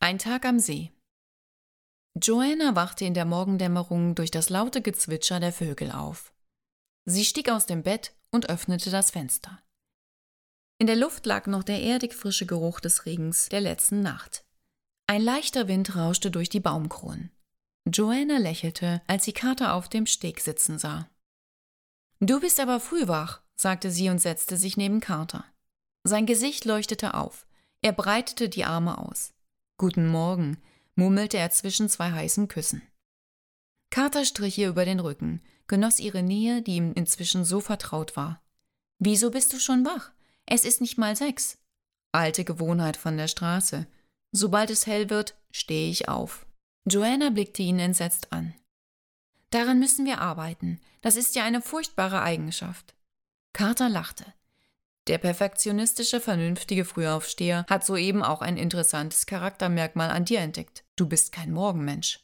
Ein Tag am See. Joanna wachte in der Morgendämmerung durch das laute Gezwitscher der Vögel auf. Sie stieg aus dem Bett und öffnete das Fenster. In der Luft lag noch der erdig frische Geruch des Regens der letzten Nacht. Ein leichter Wind rauschte durch die Baumkronen. Joanna lächelte, als sie Carter auf dem Steg sitzen sah. »Du bist aber früh wach«, sagte sie und setzte sich neben Carter. Sein Gesicht leuchtete auf. Er breitete die Arme aus. »Guten Morgen«, murmelte er zwischen zwei heißen Küssen. Carter strich ihr über den Rücken, genoss ihre Nähe, die ihm inzwischen so vertraut war. »Wieso bist du schon wach? Es ist nicht mal 6. »Alte Gewohnheit von der Straße. Sobald es hell wird, stehe ich auf.« Joanna blickte ihn entsetzt an. »Daran müssen wir arbeiten. Das ist ja eine furchtbare Eigenschaft.« Carter lachte. Der perfektionistische, vernünftige Frühaufsteher hat soeben auch ein interessantes Charaktermerkmal an dir entdeckt. Du bist kein Morgenmensch.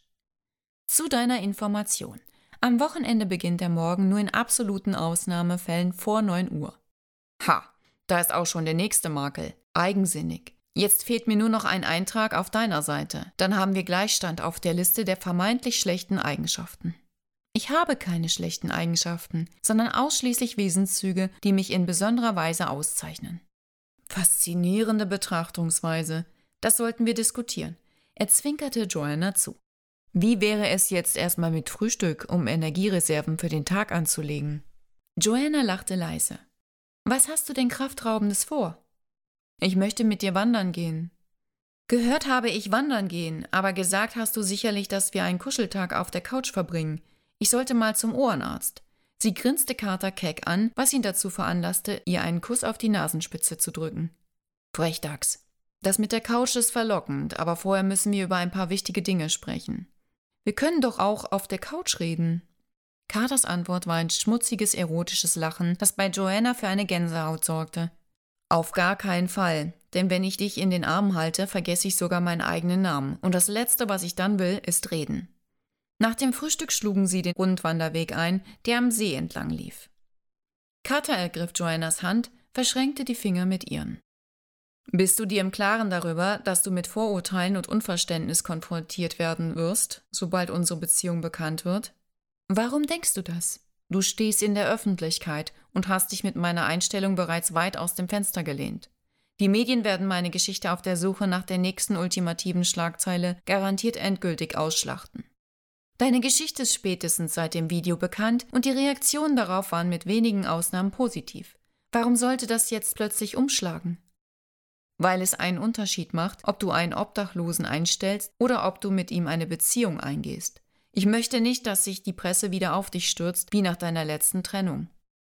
Zu deiner Information. Am Wochenende beginnt der Morgen nur in absoluten Ausnahmefällen vor 9 Uhr. Ha, da ist auch schon der nächste Makel. Eigensinnig. Jetzt fehlt mir nur noch ein Eintrag auf deiner Seite. Dann haben wir Gleichstand auf der Liste der vermeintlich schlechten Eigenschaften. Ich habe keine schlechten Eigenschaften, sondern ausschließlich Wesenszüge, die mich in besonderer Weise auszeichnen. Faszinierende Betrachtungsweise. Das sollten wir diskutieren. Er zwinkerte Joanna zu. Wie wäre es jetzt erstmal mit Frühstück, um Energiereserven für den Tag anzulegen? Joanna lachte leise. Was hast du denn Kraftraubendes vor? Ich möchte mit dir wandern gehen. Gehört habe ich wandern gehen, aber gesagt hast du sicherlich, dass wir einen Kuscheltag auf der Couch verbringen. Ich sollte mal zum Ohrenarzt. Sie grinste Carter keck an, was ihn dazu veranlasste, ihr einen Kuss auf die Nasenspitze zu drücken. Frechdachs. Das mit der Couch ist verlockend, aber vorher müssen wir über ein paar wichtige Dinge sprechen. Wir können doch auch auf der Couch reden. Carters Antwort war ein schmutziges, erotisches Lachen, das bei Joanna für eine Gänsehaut sorgte. Auf gar keinen Fall, denn wenn ich dich in den Armen halte, vergesse ich sogar meinen eigenen Namen. Und das Letzte, was ich dann will, ist reden. Nach dem Frühstück schlugen sie den Rundwanderweg ein, der am See entlang lief. Carter ergriff Joannas Hand, verschränkte die Finger mit ihren. Bist du dir im Klaren darüber, dass du mit Vorurteilen und Unverständnis konfrontiert werden wirst, sobald unsere Beziehung bekannt wird? Warum denkst du das? Du stehst in der Öffentlichkeit und hast dich mit meiner Einstellung bereits weit aus dem Fenster gelehnt. Die Medien werden meine Geschichte auf der Suche nach der nächsten ultimativen Schlagzeile garantiert endgültig ausschlachten. Deine Geschichte ist spätestens seit dem Video bekannt und die Reaktionen darauf waren mit wenigen Ausnahmen positiv. Warum sollte das jetzt plötzlich umschlagen? Weil es einen Unterschied macht, ob du einen Obdachlosen einstellst oder ob du mit ihm eine Beziehung eingehst. Ich möchte nicht, dass sich die Presse wieder auf dich stürzt, wie nach deiner letzten Trennung.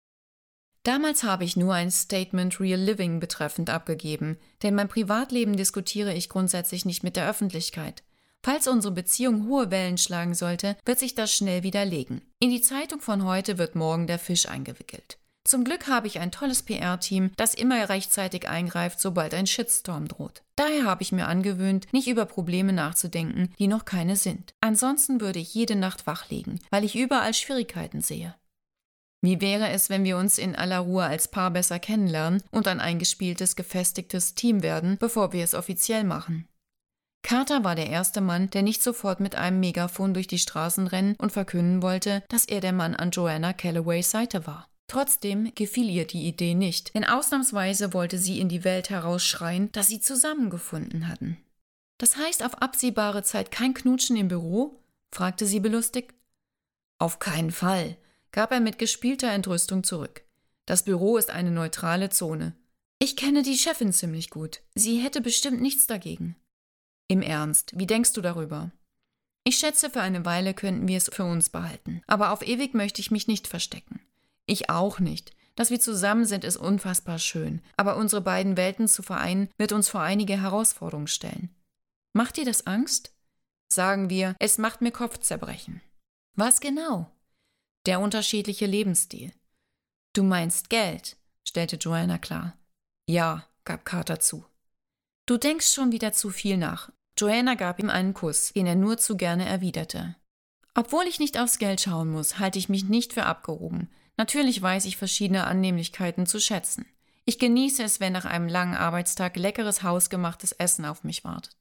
Damals habe ich nur ein Statement Real Living betreffend abgegeben, denn mein Privatleben diskutiere ich grundsätzlich nicht mit der Öffentlichkeit. Falls unsere Beziehung hohe Wellen schlagen sollte, wird sich das schnell widerlegen. In die Zeitung von heute wird morgen der Fisch eingewickelt. Zum Glück habe ich ein tolles PR-Team, das immer rechtzeitig eingreift, sobald ein Shitstorm droht. Daher habe ich mir angewöhnt, nicht über Probleme nachzudenken, die noch keine sind. Ansonsten würde ich jede Nacht wach liegen, weil ich überall Schwierigkeiten sehe. Wie wäre es, wenn wir uns in aller Ruhe als Paar besser kennenlernen und ein eingespieltes, gefestigtes Team werden, bevor wir es offiziell machen? Carter war der erste Mann, der nicht sofort mit einem Megafon durch die Straßen rennen und verkünden wollte, dass er der Mann an Joanna Callaways Seite war. Trotzdem gefiel ihr die Idee nicht, denn ausnahmsweise wollte sie in die Welt herausschreien, dass sie zusammengefunden hatten. »Das heißt auf absehbare Zeit kein Knutschen im Büro?« fragte sie belustigt. »Auf keinen Fall«, gab er mit gespielter Entrüstung zurück. »Das Büro ist eine neutrale Zone. Ich kenne die Chefin ziemlich gut. Sie hätte bestimmt nichts dagegen.« »Im Ernst, wie denkst du darüber?« »Ich schätze, für eine Weile könnten wir es für uns behalten. Aber auf ewig möchte ich mich nicht verstecken.« »Ich auch nicht. Dass wir zusammen sind, ist unfassbar schön. Aber unsere beiden Welten zu vereinen, wird uns vor einige Herausforderungen stellen. Macht dir das Angst?« »Sagen wir, es macht mir Kopfzerbrechen.« »Was genau?« »Der unterschiedliche Lebensstil.« »Du meinst Geld?«, stellte Joanna klar. »Ja«, gab Carter zu. »Du denkst schon wieder zu viel nach.« Joanna gab ihm einen Kuss, den er nur zu gerne erwiderte. »Obwohl ich nicht aufs Geld schauen muss, halte ich mich nicht für abgehoben. Natürlich weiß ich verschiedene Annehmlichkeiten zu schätzen. Ich genieße es, wenn nach einem langen Arbeitstag leckeres hausgemachtes Essen auf mich wartet.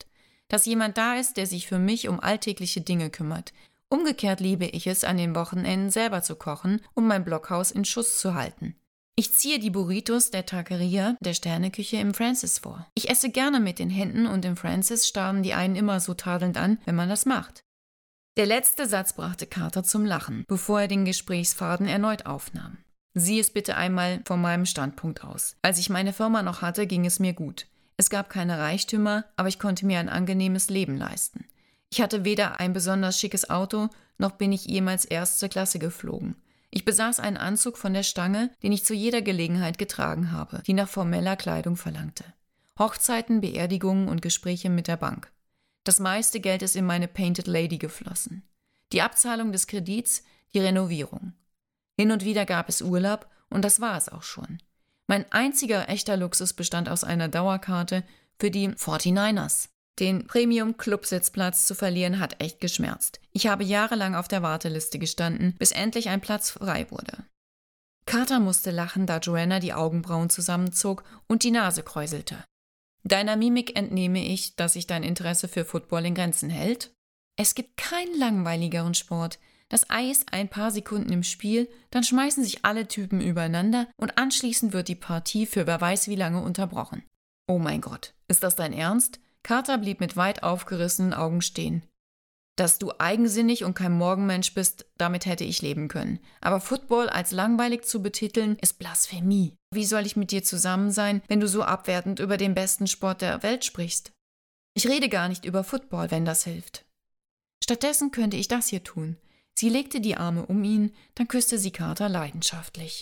dass jemand da ist, der sich für mich um alltägliche Dinge kümmert. Umgekehrt liebe ich es, an den Wochenenden selber zu kochen, um mein Blockhaus in Schuss zu halten. Ich ziehe die Burritos der Taqueria, der Sterneküche im Francis vor. Ich esse gerne mit den Händen und im Francis starren die einen immer so tadelnd an, wenn man das macht. Der letzte Satz brachte Carter zum Lachen, bevor er den Gesprächsfaden erneut aufnahm. Sieh es bitte einmal von meinem Standpunkt aus. Als ich meine Firma noch hatte, ging es mir gut. Es gab keine Reichtümer, aber ich konnte mir ein angenehmes Leben leisten. Ich hatte weder ein besonders schickes Auto, noch bin ich jemals erste Klasse geflogen. Ich besaß einen Anzug von der Stange, den ich zu jeder Gelegenheit getragen habe, die nach formeller Kleidung verlangte. Hochzeiten, Beerdigungen und Gespräche mit der Bank. Das meiste Geld ist in meine Painted Lady geflossen. Die Abzahlung des Kredits, die Renovierung. Hin und wieder gab es Urlaub und das war es auch schon. Mein einziger echter Luxus bestand aus einer Dauerkarte für die 49ers. Den Premium-Club-Sitzplatz zu verlieren hat echt geschmerzt. Ich habe jahrelang auf der Warteliste gestanden, bis endlich ein Platz frei wurde. Carter musste lachen, da Joanna die Augenbrauen zusammenzog und die Nase kräuselte. Deiner Mimik entnehme ich, dass sich dein Interesse für Football in Grenzen hält? Es gibt keinen langweiligeren Sport. Das Ei ist ein paar Sekunden im Spiel, dann schmeißen sich alle Typen übereinander und anschließend wird die Partie für wer weiß wie lange unterbrochen. Oh mein Gott, ist das dein Ernst? Carter blieb mit weit aufgerissenen Augen stehen. Dass du eigensinnig und kein Morgenmensch bist, damit hätte ich leben können. Aber Football als langweilig zu betiteln, ist Blasphemie. Wie soll ich mit dir zusammen sein, wenn du so abwertend über den besten Sport der Welt sprichst? Ich rede gar nicht über Football, wenn das hilft. Stattdessen könnte ich das hier tun. Sie legte die Arme um ihn, dann küsste sie Carter leidenschaftlich.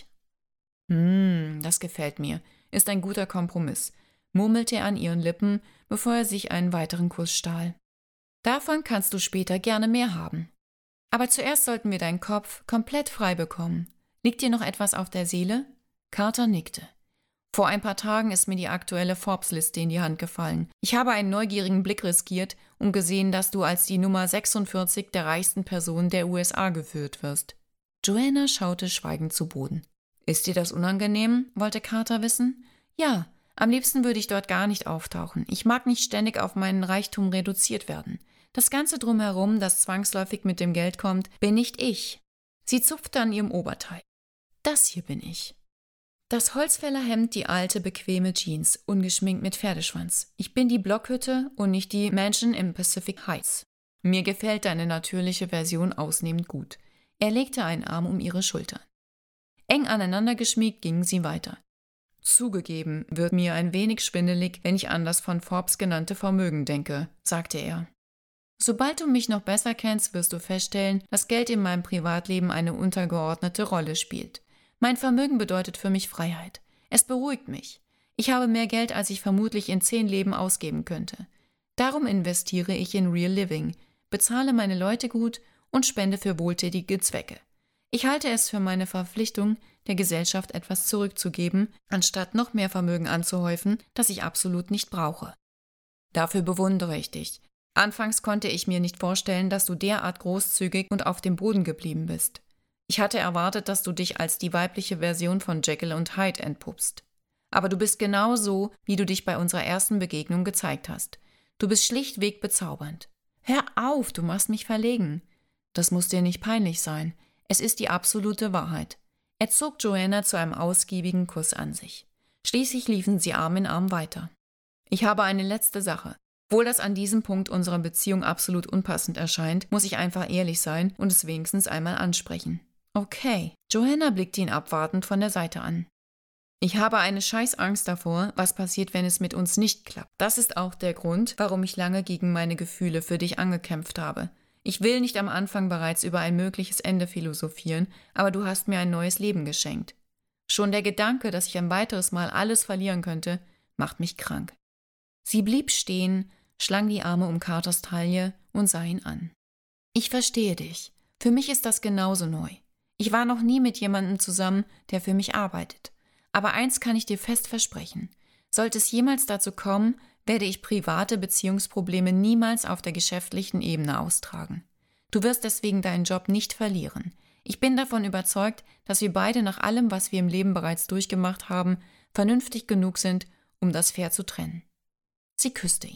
Das gefällt mir, ist ein guter Kompromiss, murmelte er an ihren Lippen, bevor er sich einen weiteren Kuss stahl. Davon kannst du später gerne mehr haben. Aber zuerst sollten wir deinen Kopf komplett frei bekommen. Liegt dir noch etwas auf der Seele? Carter nickte. Vor ein paar Tagen ist mir die aktuelle Forbes-Liste in die Hand gefallen. Ich habe einen neugierigen Blick riskiert und gesehen, dass du als die Nummer 46 der reichsten Personen der USA geführt wirst. Joanna schaute schweigend zu Boden. Ist dir das unangenehm? Wollte Carter wissen. Ja. Am liebsten würde ich dort gar nicht auftauchen. Ich mag nicht ständig auf meinen Reichtum reduziert werden. Das Ganze drumherum, das zwangsläufig mit dem Geld kommt, bin nicht ich. Sie zupfte an ihrem Oberteil. Das hier bin ich. Das Holzfällerhemd, die alte, bequeme Jeans, ungeschminkt mit Pferdeschwanz. Ich bin die Blockhütte und nicht die Mansion im Pacific Heights. Mir gefällt deine natürliche Version ausnehmend gut. Er legte einen Arm um ihre Schultern. Eng aneinander geschmiegt gingen sie weiter. Zugegeben, wird mir ein wenig schwindelig, wenn ich an das von Forbes genannte Vermögen denke, sagte er. Sobald du mich noch besser kennst, wirst du feststellen, dass Geld in meinem Privatleben eine untergeordnete Rolle spielt. Mein Vermögen bedeutet für mich Freiheit. Es beruhigt mich. Ich habe mehr Geld, als ich vermutlich in 10 Leben ausgeben könnte. Darum investiere ich in Real Living, bezahle meine Leute gut und spende für wohltätige Zwecke. Ich halte es für meine Verpflichtung, der Gesellschaft etwas zurückzugeben, anstatt noch mehr Vermögen anzuhäufen, das ich absolut nicht brauche. Dafür bewundere ich dich. Anfangs konnte ich mir nicht vorstellen, dass du derart großzügig und auf dem Boden geblieben bist. Ich hatte erwartet, dass du dich als die weibliche Version von Jekyll und Hyde entpuppst. Aber du bist genau so, wie du dich bei unserer ersten Begegnung gezeigt hast. Du bist schlichtweg bezaubernd. Hör auf, du machst mich verlegen. Das muss dir nicht peinlich sein. Es ist die absolute Wahrheit. Er zog Joanna zu einem ausgiebigen Kuss an sich. Schließlich liefen sie Arm in Arm weiter. Ich habe eine letzte Sache. Obwohl das an diesem Punkt unserer Beziehung absolut unpassend erscheint, muss ich einfach ehrlich sein und es wenigstens einmal ansprechen. Okay. Joanna blickte ihn abwartend von der Seite an. Ich habe eine Scheißangst davor, was passiert, wenn es mit uns nicht klappt. Das ist auch der Grund, warum ich lange gegen meine Gefühle für dich angekämpft habe. Ich will nicht am Anfang bereits über ein mögliches Ende philosophieren, aber du hast mir ein neues Leben geschenkt. Schon der Gedanke, dass ich ein weiteres Mal alles verlieren könnte, macht mich krank. Sie blieb stehen, schlang die Arme um Carters Taille und sah ihn an. Ich verstehe dich. Für mich ist das genauso neu. Ich war noch nie mit jemandem zusammen, der für mich arbeitet. Aber eins kann ich dir fest versprechen. Sollte es jemals dazu kommen, werde ich private Beziehungsprobleme niemals auf der geschäftlichen Ebene austragen. Du wirst deswegen deinen Job nicht verlieren. Ich bin davon überzeugt, dass wir beide nach allem, was wir im Leben bereits durchgemacht haben, vernünftig genug sind, um das fair zu trennen. Sie küsste ihn.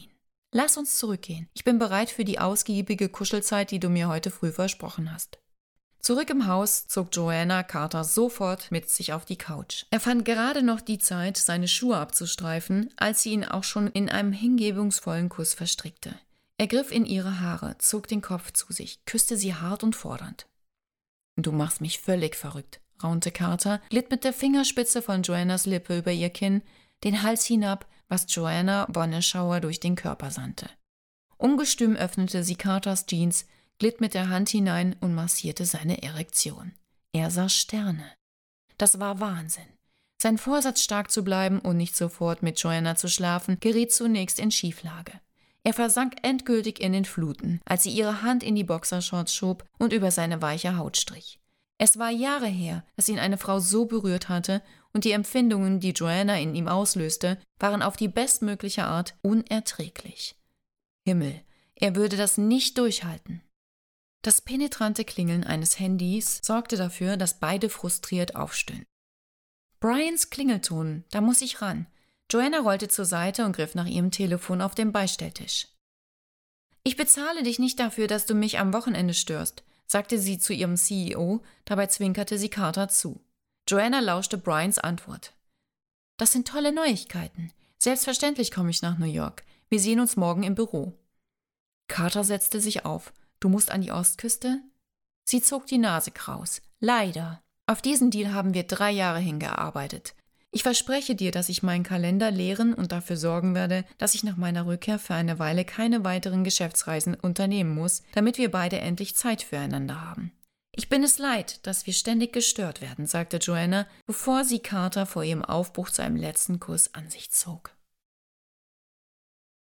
Lass uns zurückgehen. Ich bin bereit für die ausgiebige Kuschelzeit, die du mir heute früh versprochen hast. Zurück im Haus zog Joanna Carter sofort mit sich auf die Couch. Er fand gerade noch die Zeit, seine Schuhe abzustreifen, als sie ihn auch schon in einem hingebungsvollen Kuss verstrickte. Er griff in ihre Haare, zog den Kopf zu sich, küsste sie hart und fordernd. »Du machst mich völlig verrückt«, raunte Carter, glitt mit der Fingerspitze von Joannas Lippe über ihr Kinn, den Hals hinab, was Joanna Wonneschauer durch den Körper sandte. Ungestüm öffnete sie Carters Jeans, glitt mit der Hand hinein und massierte seine Erektion. Er sah Sterne. Das war Wahnsinn. Sein Vorsatz, stark zu bleiben und nicht sofort mit Joanna zu schlafen, geriet zunächst in Schieflage. Er versank endgültig in den Fluten, als sie ihre Hand in die Boxershorts schob und über seine weiche Haut strich. Es war Jahre her, dass ihn eine Frau so berührt hatte, und die Empfindungen, die Joanna in ihm auslöste, waren auf die bestmögliche Art unerträglich. Himmel, er würde das nicht durchhalten. Das penetrante Klingeln eines Handys sorgte dafür, dass beide frustriert aufstöhnten. Brians Klingelton, da muss ich ran. Joanna rollte zur Seite und griff nach ihrem Telefon auf dem Beistelltisch. »Ich bezahle dich nicht dafür, dass du mich am Wochenende störst«, sagte sie zu ihrem CEO, dabei zwinkerte sie Carter zu. Joanna lauschte Brians Antwort. »Das sind tolle Neuigkeiten. Selbstverständlich komme ich nach New York. Wir sehen uns morgen im Büro.« Carter setzte sich auf. »Du musst an die Ostküste?« Sie zog die Nase kraus. »Leider. Auf diesen Deal haben wir 3 Jahre hingearbeitet. Ich verspreche dir, dass ich meinen Kalender leeren und dafür sorgen werde, dass ich nach meiner Rückkehr für eine Weile keine weiteren Geschäftsreisen unternehmen muss, damit wir beide endlich Zeit füreinander haben.« »Ich bin es leid, dass wir ständig gestört werden«, sagte Joanna, bevor sie Carter vor ihrem Aufbruch zu einem letzten Kuss an sich zog.